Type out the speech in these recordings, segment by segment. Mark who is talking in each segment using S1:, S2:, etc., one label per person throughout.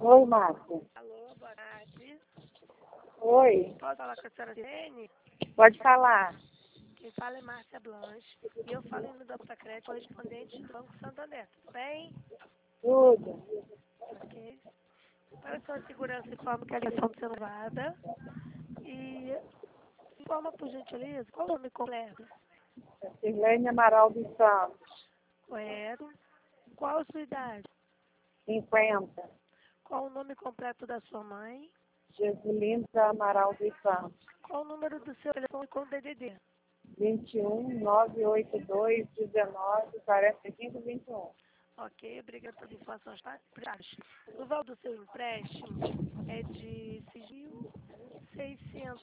S1: Oi, Márcia.
S2: Alô, boa tarde.
S1: Oi,
S2: Posso falar com a senhora Irene?
S1: pode falar.
S2: Quem fala é Márcia Blanche. E eu falo em nome da Conta Crédito, correspondente do Banco Santander. Tudo bem?
S1: Tudo.
S2: Ok. Para a sua segurança, informo que a ligação está sendo gravada. E informa, por gentileza, qual o nome completo?
S1: Sirlene Amaral dos Santos,
S2: Correto. Qual a sua idade?
S1: 50.
S2: Qual o nome completo da sua mãe?
S1: Jesulinda Amaral dos Santos,
S2: Qual o número do seu telefone com DDD?
S1: 21 982 19 45 21.
S2: Ok, obrigada pelas informações. Tá? O valor do seu empréstimo é de R$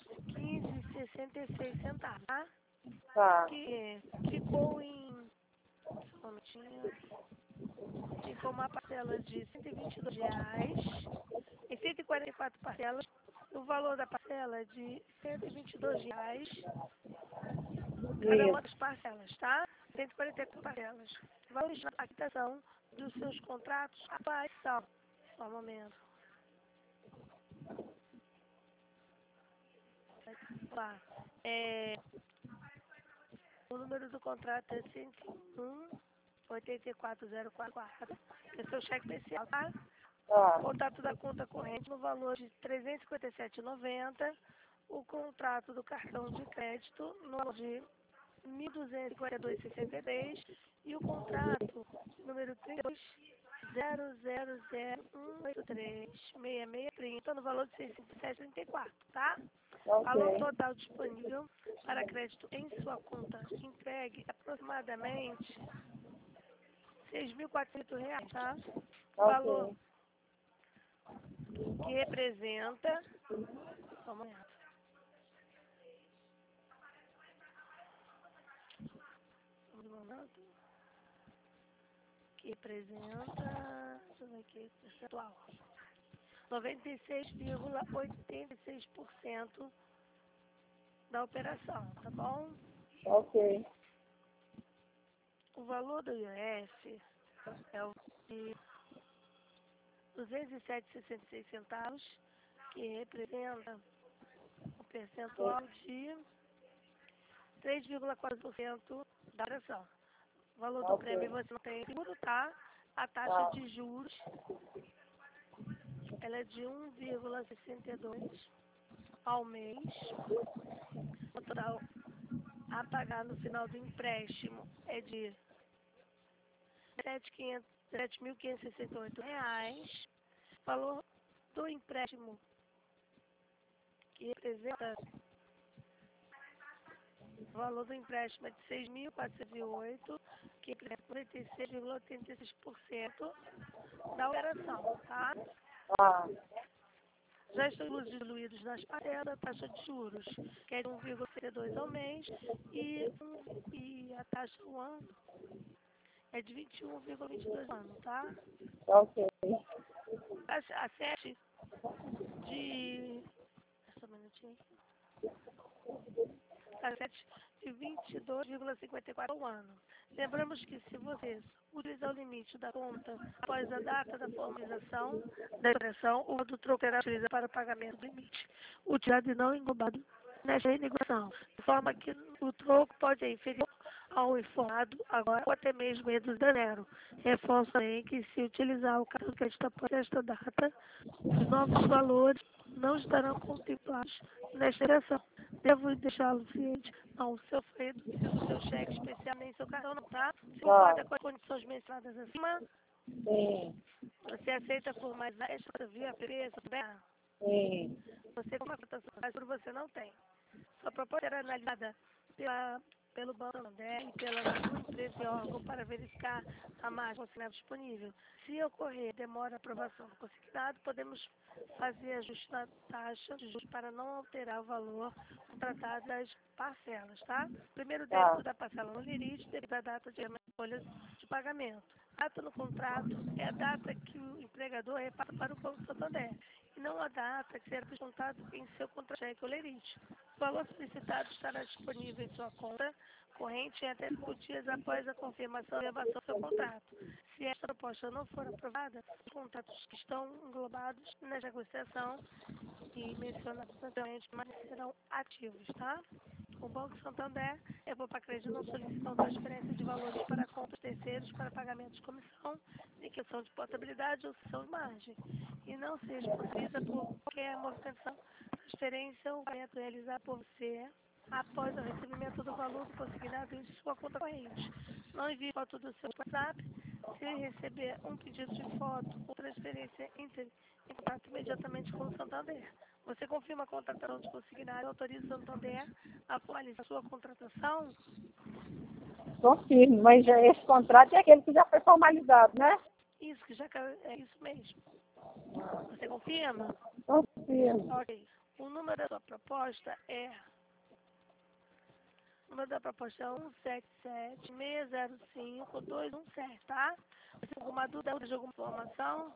S2: 615,66, tá?
S1: Tá.
S2: Que ficou em... Só um minutinho. Ficou uma parcela de R$ 122, em 144 parcelas. O valor da parcela é de R$ 122, cada uma das
S1: Isso.
S2: parcelas, tá? 144 parcelas. Vamos na quitação dos seus contratos atuais são. Só um momento. Lá. O número do contrato é 101 84044. Que é seu cheque especial, tá?
S1: Tá.
S2: Contrato da conta corrente no valor de R$ 357,90. O contrato do cartão de crédito no valor de R$ 1.252,63. E o contrato número 32.000.183.6630 no valor de R$ 607,34, tá? Valor
S1: Ok.
S2: total disponível para crédito em sua conta entregue aproximadamente R$ 6.400, tá? Valor
S1: Ok.
S2: que representa, só um momento, que representa, deixa eu ver aqui, percentual, 96,86% da operação, tá bom?
S1: Ok.
S2: O valor do IOF é o de R$ 207,66, que representa um percentual de 3,4% da operação. O valor do prêmio
S1: Ok.
S2: você não tem seguro, tá? A taxa
S1: Tá.
S2: de juros ela é de 1,62 ao mês. O total a pagar no final do empréstimo é de R$ 7.568. Valor do empréstimo que representa o valor do empréstimo é de 6.408, que representa 96,86% da operação, tá?
S1: Tá.
S2: Já estão incluídos nas parcelas a taxa de juros, que é de 1,62 ao mês, e a taxa ao ano é de 21,22 ao ano, tá?
S1: Ok.
S2: A 7 de... Só um minutinho. A 7 de 22,54 ao ano. Lembramos que se você utilizar o limite da conta após a data da formalização da expressão, o do troco será utilizado para o pagamento do limite, utilizado e não englobado nesta renegociação, de forma que o troco pode ser inferior ao informado agora ou até mesmo reduzido a zero. Reforço também que se utilizar o cartão de crédito após esta data, os novos valores não estarão contemplados nesta expressão. Devo deixá-lo ciente, não, o seu foi reduzido o seu cheque especial, nem seu cartão não, tá? Se
S1: Tá.
S2: concorda com as condições mencionadas acima,
S1: Sim.
S2: você aceita por mais extra via preço, né?
S1: Sim.
S2: Você com uma cotação mais por você não tem. Sua proposta era analisada pelo Banco Santander e pela sua empresa e órgão para verificar a margem consignada disponível. Se ocorrer demora a aprovação do consignado, podemos fazer ajuste na taxa de juros para não alterar o valor contratado das parcelas, tá? Primeiro
S1: Tá.
S2: débito da parcela no limite, devido à data de folhas de pagamento. A data no contrato é a data que o empregador repassa para o Banco Santander e não a data que será descontado em seu contra-cheque ou lerite. O valor solicitado estará disponível em sua conta corrente em até 5 dias após a confirmação e elevação do seu contrato. Se esta proposta não for aprovada, os contratos que estão englobados na negociação e mencionados anteriormente mas serão ativos, tá? O Banco Santander e a Popacred não solicitam transferência de valores para contas terceiros para pagamento de comissão, liquidação de portabilidade ou cessão de margem. E não se responsabiliza por qualquer movimentação, transferência ou pagamento realizado por você após o recebimento do valor do consignado em sua conta corrente. Não envie foto do seu WhatsApp. Se receber um pedido de foto ou transferência, entre em contato imediatamente com o Santander. Você confirma a contratação de consignado e autoriza o Santander a formalizar sua contratação?
S1: Confirmo, mas esse contrato é aquele que já foi formalizado, né?
S2: Isso, que já é isso mesmo. Você confirma?
S1: Confirmo.
S2: Ok. O número da sua proposta é... O número da proposta é 177-605-217, tá? Você tem alguma dúvida de alguma informação?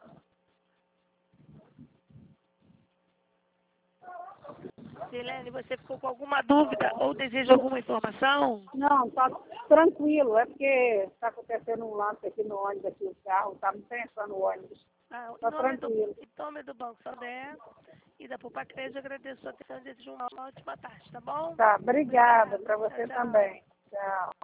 S2: Silene, você ficou com alguma dúvida ou deseja alguma informação?
S1: Não, tá tranquilo, é porque está acontecendo um lance aqui no ônibus, aqui o carro, tá me pensando o ônibus. Tá tranquilo.
S2: Em nome do Banco Santander e da Popacred, agradeço a sua atenção e desejo uma ótima tarde, tá bom?
S1: Tá, obrigada para você
S2: Tchau, tchau.
S1: também. Tchau.